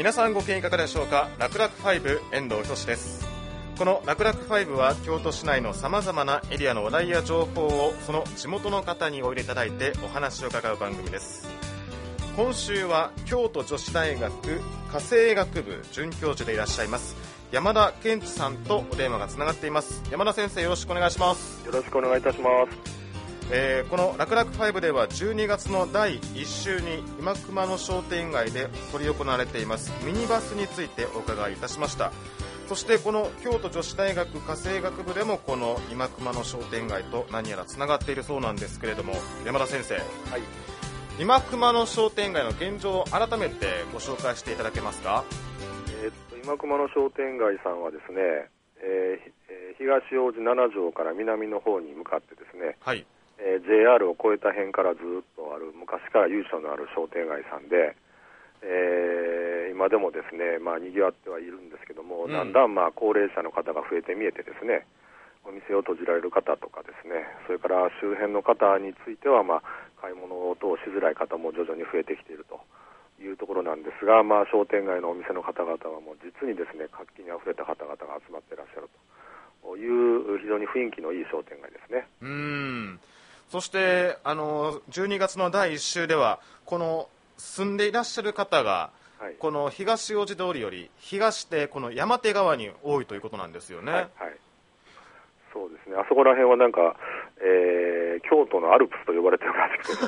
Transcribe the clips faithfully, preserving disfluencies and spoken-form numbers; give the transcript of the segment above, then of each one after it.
皆さんご機嫌いかがでしょうか。楽々ファイブ遠藤仁です。この楽々ファイブは京都市内のさまざまなエリアの話題や情報をその地元の方にお入れいただいてお話を伺う番組です。今週は京都女子大学家政学部准教授でいらっしゃいます山田健一さんとお電話がつながっています。山田先生、よろしくお願いします。 よろしくお願いいたします。 えー、この楽々ファイブではじゅうにがつのだいいっ週に今熊野商店街で執り行われていますミニバスについてお伺いいたしました。そしてこの京都女子大学家政学部でもこの今熊野商店街と何やらつながっているそうなんですけれども、山田先生、はい、今熊野商店街の現状を改めてご紹介していただけますか。 えー、っと今熊野商店街さんはですね、えー、東大路なな条から南の方に向かってですね、はい、えー、ジェイアール を越えた辺からずっとある昔から由緒のある商店街さんで、えー、今でもですね、まあ、賑わってはいるんですけども、うん、だんだんまあ高齢者の方が増えて見えてですね、お店を閉じられる方とかですね、それから周辺の方については、まあ、買い物等しづらい方も徐々に増えてきているというところなんですが、まあ、商店街のお店の方々はもう実にですね、活気にあふれた方々が集まっていらっしゃるという非常に雰囲気のいい商店街ですね。 うーん、そしてあのじゅうにがつのだいいっ週ではこの住んでいらっしゃる方が、はい、この東大路通りより東でこの山手側に多いということなんですよね。 はいはい、そうですね、あそこら辺はなんか、えー、京都のアルプスと呼ばれてるらしくて、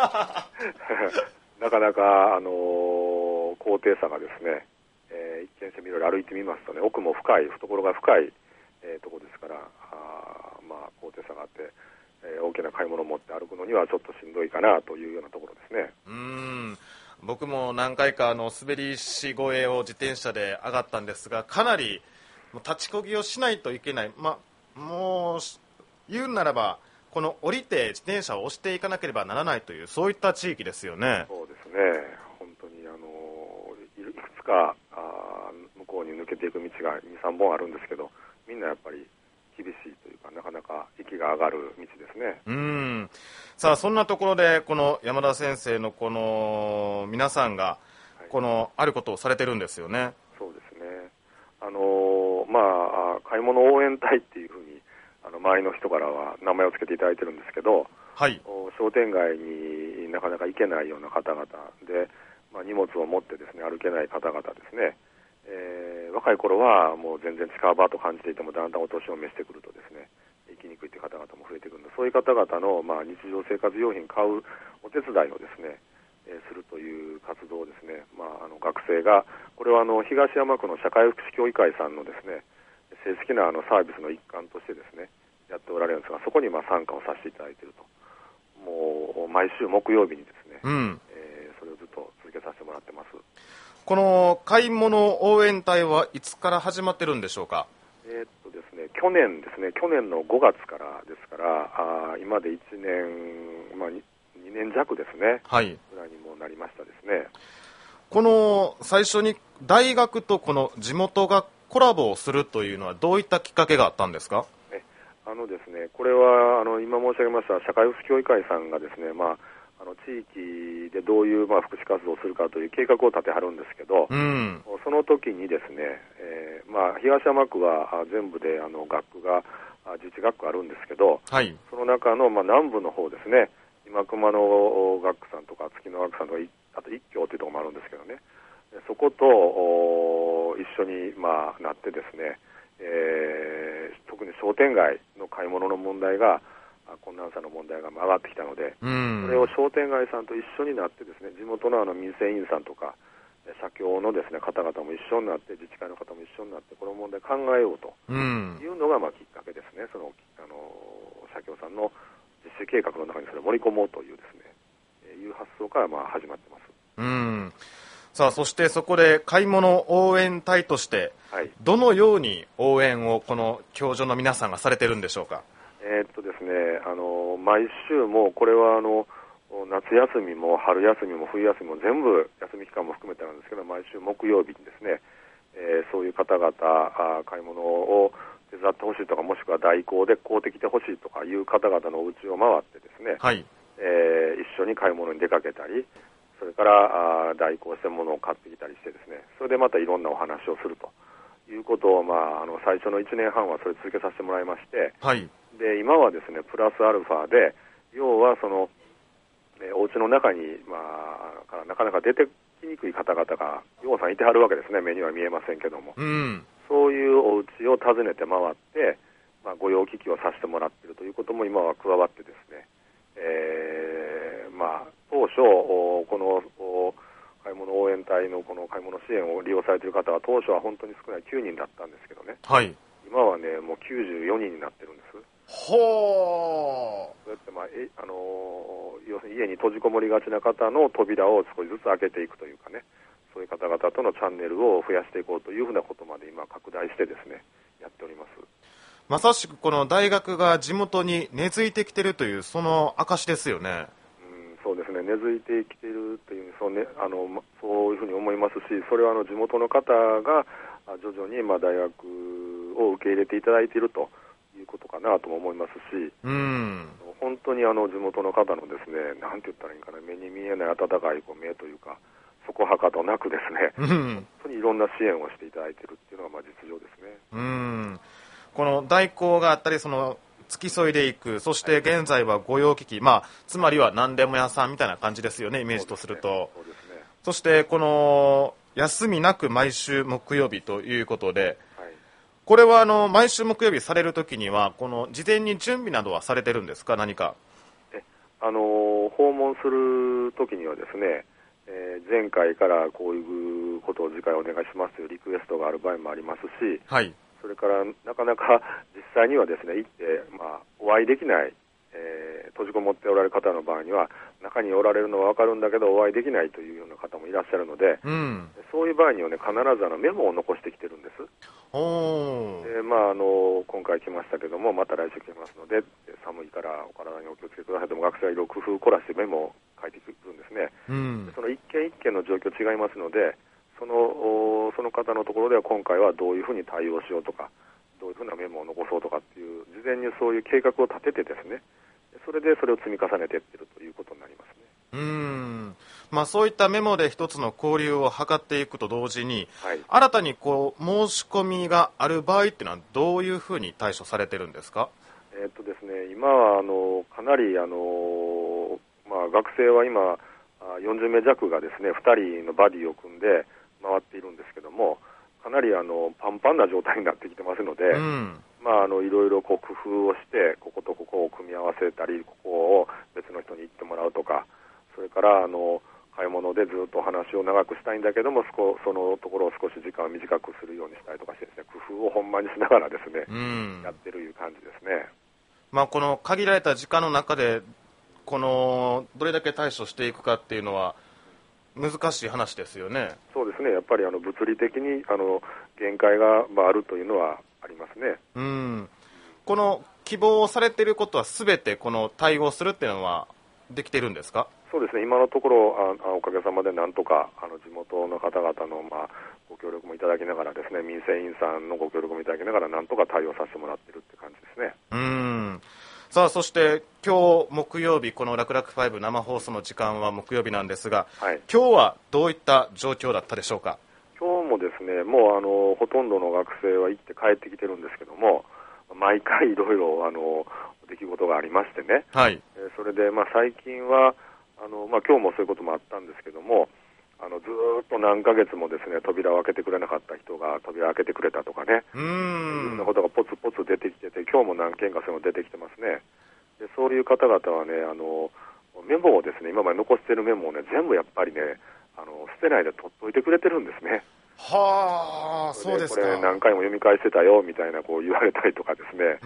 なかなか、あのー、高低差がですね、えー、一見してみろいろ歩いてみますとね、奥も深い、懐が深い、えー、ところですから、あまあ、高低差があって、えー、大きな買い物を持って歩くのにはちょっとしんどいかなというようなところですね。 うーん、僕も何回かあの滑りし越えを自転車で上がったんですが、かなりもう立ちこぎをしないといけない、ま、もう言うならばこの降りて自転車を押していかなければならないという、そういった地域ですよね。 そうですね、本当にあのいくつかあ向こうに抜けていく道がにさんぼんあるんですけど、みんなやっぱり厳しいというか、なかなか息が上がる道ですね。 うーん、さあそんなところでこの山田先生のこの皆さんがこのあることをされてるんですよね。はい、 そうですね、あのまあ買い物応援隊っていうふうにあの周りの人からは名前を付けていただいてるんですけど、はい、商店街になかなか行けないような方々で、まあ、荷物を持ってですね歩けない方々ですね、えー、若い頃はもう全然近場と感じていても、だんだんお年を召してくるとですね、行きにくいという方々も増えてくるので、そういう方々の、まあ、日常生活用品買うお手伝いをですね、えー、するという活動をですね、まあ、あの学生が、これはあの東山区の社会福祉協議会さんのですね、正式なあのサービスの一環としてですね、やっておられるんですが、そこにまあ参加をさせていただいていると。もう毎週木曜日にですね、うん、えー、それをずっと続けさせてもらってます。 この買い物応援隊はいつから始まってるんでしょうか。 えー、っとですね、去年ですね、去年のごがつからですから、あ今でいちねん、まあ、にねん弱ですね、はい、ぐらいにもなりましたですね。 この最初に大学とこの地元がコラボをするというのはどういったきっかけがあったんですか。 あのですね、これはあの今申し上げました社会福祉協議会さんがですね、まあ、あの地域でどういう、まあ、福祉活動をするかという計画を立てはるんですけど、うん、その時にですね、えーまあ、東山区は全部であの学区がじゅういち学区あるんですけど、はい、その中の、まあ、南部の方ですね、今熊野学区さんとか月野学区さんとか、あと一郷というところもあるんですけどね、そこと一緒に、まあ、なってですね、えー、特に商店街の買い物の問題が困難さの問題が上がってきたので、それを商店街さんと一緒になってですね、地元のあの民生委員さんとか社協のですね方々も一緒になって、自治会の方も一緒になってこの問題考えようというのがまあきっかけですね。そのあの社協さんの実施計画の中にそれを盛り込もうというですね、えー、いう発想からまあ始まってます。 うん、さあそしてそこで買い物応援隊としてどのように応援をこの教授の皆さんがされているんでしょうか。 えーっとですね、あの毎週もこれはあの夏休みも春休みも冬休みも全部休み期間も含めてなんですけど、毎週木曜日にですね、えー、そういう方々あ買い物を手伝ってほしいとか、もしくは代行で買うてきてほしいとかいう方々のお家を回ってですね、はい、えー、一緒に買い物に出かけたり、そそれからあ代行して物を買ってきたりしてですね、それでまたいろんなお話をするということを、まあ、あの最初のいちねんはんはそれ続けさせてもらいまして、 はい、 で今はですねプラスアルファで、要はその、えー、お家の中に、まあ、からなかなか出てきにくい方々がようさんいてはるわけですね。目には見えませんけども、 うん、 そういうお家を訪ねて回って、まあ、御用聞きをさせてもらっているということも今は加わってですね、えーまあ、当初この買い物応援隊のこの買い物支援を利用されている方は当初は本当に少ないきゅうにんだったんですけどね、 はい、 今はねもうきゅうじゅうよにんになってるんです。 ほー。 そうやって、まあえあのー、要するに家に閉じこもりがちな方の扉を少しずつ開けていくというかね、そういう方々とのチャンネルを増やしていこうというふうなことまで今拡大してですねやっております。 まさしくこの大学が地元に根付いてきているというその証ですよね。 うん、そうですね、根付いてきているという、そうね、あのそういうふうに思いますし、それはあの地元の方が徐々にまあ大学を受け入れていただいているということかなとも思いますし、 うん、 本当にあの地元の方のですね、なんて言ったらいいかな、目に見えない温かいこう目というか、そこはかとなくですね、 うん、 本当にいろんな支援をしていただいているっていうのがまあ実情ですね。 うん、この代行があったり、その付き添いでいく、そして現在は御用聞き、まあ、つまりは何でも屋さんみたいな感じですよね、イメージとすると。 そうですね。 そしてこの休みなく毎週木曜日ということで、 はい、 これはあの毎週木曜日されるときにはこの事前に準備などはされてるんですか、何か。 えあの訪問するときにはですね、えー、前回からこういうことを次回お願いしますというリクエストがある場合もありますし、 はい、 それからなかなか実際にはですね行って、まあ、お会いできない、えー、閉じこもっておられる方の場合には中におられるのは分かるんだけどお会いできないというような方もいらっしゃるので、 うん、 そういう場合にはね必ずあのメモを残してきてるんです。 おで、まあ、あの今回来ましたけどもまた来週来ますので寒いからお体にお気をつけくださいとも学生はいろいろ工夫を凝らしてメモを書いてくるんですね、 うん、 その一件一件の状況違いますのでその、その方のところでは今回はどういうふうに対応しようとかどういうふうなメモを残そうとかっていう事前にそういう計画を立ててですね、それでそれを積み重ねていってるということになりますね。 うーん、まあ、そういったメモで一つの交流を図っていくと同時に、 はい、 新たにこう申し込みがある場合っていうのはどういうふうに対処されてるんですか。 えーっとですね、今はあのかなりあの、まあ、学生は今よんじゅうめい弱がですねふたりのバディを組んで回っているんですけども、かなりあのパンパンな状態になってきてますので、 うん、 まあ、あのいろいろこう工夫をしてこことここを組み合わせたりここを別の人に行ってもらうとか、それからあの買い物でずっとお話を長くしたいんだけどもそのところを少し時間を短くするようにしたりとかしてですね、工夫をほんまにしながらですね、 うん、 やってるいう感じですね。 まあ、この限られた時間の中でこのどれだけ対処していくかっていうのは難しい話ですよね。 そうですね、やっぱりあの物理的にあの限界が、まあ、あるというのはありますね。 うん、この希望されていることはすべてこの対応するっていうのはできているんですか。 そうですね、今のところあおかげさまでなんとかあの地元の方々の、まあ、ご協力もいただきながらですね、民生委員さんのご協力もいただきながらなんとか対応させてもらっているって感じですね。 うん、さあそして今日木曜日、この楽々ファイブ生放送の時間は木曜日なんですが、はい、今日はどういった状況だったでしょうか。 今日もですね、もうあのほとんどの学生は行って帰ってきてるんですけども、毎回いろいろあの出来事がありましてね、 はい、 えそれで、まあ、最近はあの、まあ、今日もそういうこともあったんですけども、あのずーっと何ヶ月もですね扉を開けてくれなかった人が扉を開けてくれたとかね、 うーん、 そういうようなことがポツポツ出てきてて、今日も何件かそういうの出てきてますね。でそういう方々はね、あのメモをですね、今まで残しているメモをね全部やっぱりねあの捨てないで取っといてくれてるんですね。 はあ、そうですか。 これ何回も読み返してたよみたいなこう言われたりとかですね、 うん、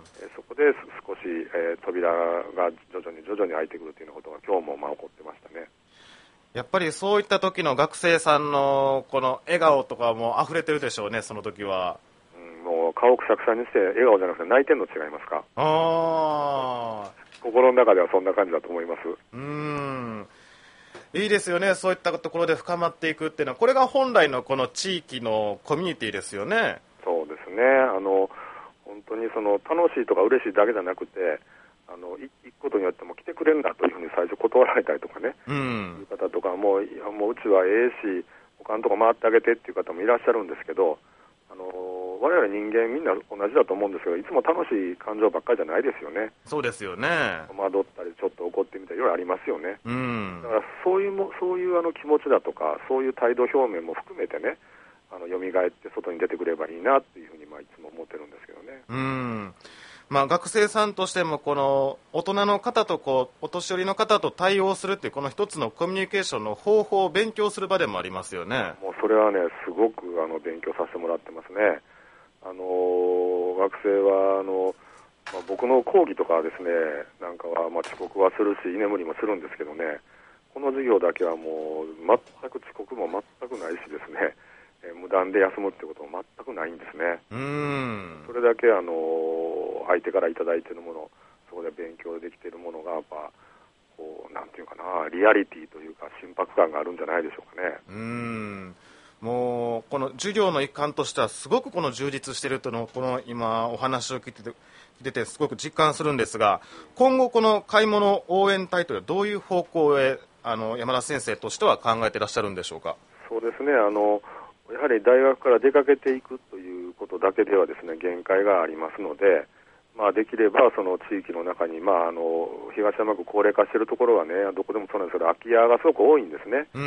えそこで少し、えー、扉が徐々に徐々に開いてくるというようなことが今日もまあ起こってましたね。 やっぱりそういった時の学生さんのこの笑顔とかも溢れてるでしょうね、その時は。 うん、もう顔をくしゃくしゃにして笑顔じゃなくて泣いてるの違いますか。 あ心の中ではそんな感じだと思います。 うーん、いいですよね、そういったところで深まっていくっていうのは、これが本来のこの地域のコミュニティですよね。 そうですね、あの本当にその楽しいとか嬉しいだけじゃなくて、 あの行くことによっても来てくれるんだというふうに最初断られたりとかね、うん、いう方とかもう、いやもううちはええし他のとこ回ってあげてっていう方もいらっしゃるんですけど、あの我々人間みんな同じだと思うんですけど、いつも楽しい感情ばっかりじゃないですよね。 そうですよね。 戸惑ったりちょっと怒ってみたりいろいろありますよね、うん、だからそういうもそういうあの気持ちだとかそういう態度表明も含めてね、あの蘇って外に出てくればいいなっていうふうにまあいつも思ってるんですけどね。 うん、まあ、学生さんとしてもこの大人の方とこうお年寄りの方と対応するっていうこの一つのコミュニケーションの方法を勉強する場でもありますよね。 もうそれはねすごくあの勉強させてもらってますね。あのー、学生はあの、まあ、僕の講義とかですねなんかはまあ遅刻はするし居眠りもするんですけどね、この授業だけはもう全く遅刻も全くないしですね、えー、無断で休むってことも全くないんですね。うーん、それだけあのー、相手からいただいているもの、そこで勉強できているものがやっぱこうなんていうかな、リアリティというか心拍感があるんじゃないでしょうかね。 うーん、もうこの授業の一環としてはすごくこの充実しているというのをこの今お話を聞いてて、聞いててすごく実感するんですが、今後この買い物応援隊というのはどういう方向へあの山田先生としては考えていらっしゃるんでしょうか。 そうですね、あのやはり大学から出かけていくということだけではですね限界がありますので、まあ、できればその地域の中に、まあ、あの東山区高齢化しているところはねどこでもそうなんですけど空き家がすごく多いんですね。うん、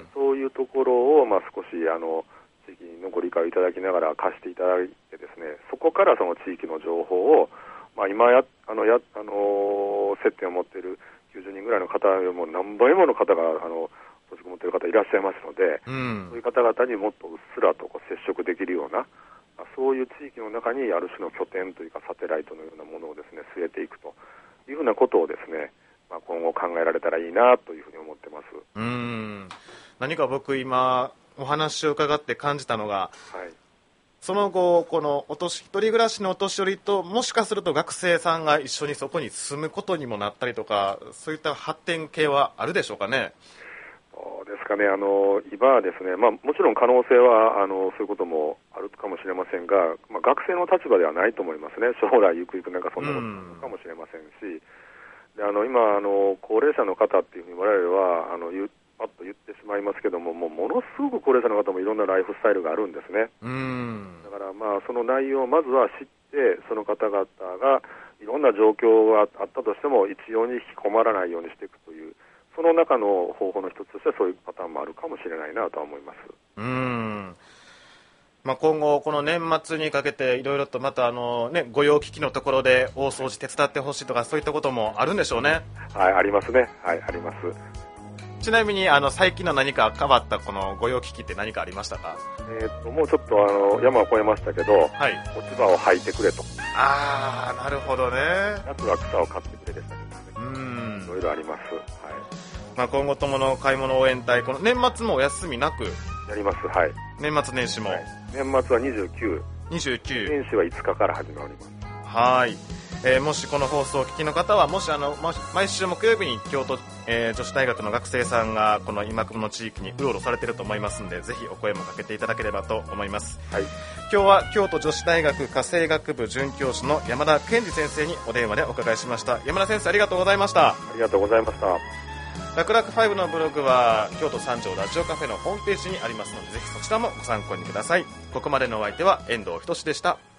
そういうところを、まあ、少しあの地域のご理解をいただきながら貸していただいてですね、そこからその地域の情報を、まあ、今やあのやあの接点を持っているきゅうじゅうにんぐらいの方よりも何倍もの方があの閉じこもっている方いらっしゃいますので、うん、そういう方々にもっとうっすらとこう接触できるような、そういう地域の中にある種の拠点というかサテライトのようなものをですね据えていくというふうなことをですね、まあ、今後考えられたらいいなというふうに思ってます。 うーん、何か僕今お話を伺って感じたのが、はい、その後このお年一人暮らしのお年寄りともしかすると学生さんが一緒にそこに住むことにもなったりとか、そういった発展系はあるでしょうかね。 そうですかね、あの今はですね、まあ、もちろん可能性はあのそういうこともあるかもしれませんが、まあ、学生の立場ではないと思いますね。将来ゆくゆくなんかそんなこともかもしれませんし、であの今あの高齢者の方っていうふうに我々はあの言パッと言ってしまいますけども、もうものすごく高齢者の方もいろんなライフスタイルがあるんですね。うんだからまあその内容をまずは知って、その方々がいろんな状況があったとしても一様に引き込まらないようにしていくという、その中の方法の一つとしてはそういうパターンもあるかもしれないなとは思います。 うーん、まあ、今後この年末にかけていろいろとまたあの、ね、御用聞きのところで大掃除手伝ってほしいとかそういったこともあるんでしょうね。 はい、ありますね。はい、あります。 ちなみにあの最近の何か変わったこの御用聞きって何かありましたか。 えー、ともうちょっとあの山を越えましたけど、はい、落ち葉を吐いてくれと。 ああ、なるほどね。 夏は草を買ってくれでしたけどね。うん、いろいろあります。はい、 まあ、今後ともの買い物応援隊、この年末もお休みなくやります。はい、年末年始も、はい、 年末はにじゅうきゅう、にじゅうきゅう、年始はいつかから始まります。 はい、えー、もしこの放送を聞きの方はもしあの毎週木曜日に京都、えー、女子大学の学生さんがこの今久保の地域にうろうろされていると思いますので、ぜひお声もかけていただければと思います。はい、今日は京都女子大学家政学部准教授の山田健二先生にお電話でお伺いしました。山田先生、ありがとうございました。 ありがとうございました。 楽々ファイブのブログは京都三条ラジオカフェのホームページにありますので、ぜひそちらもご参考にください。ここまでのお相手は遠藤仁でした。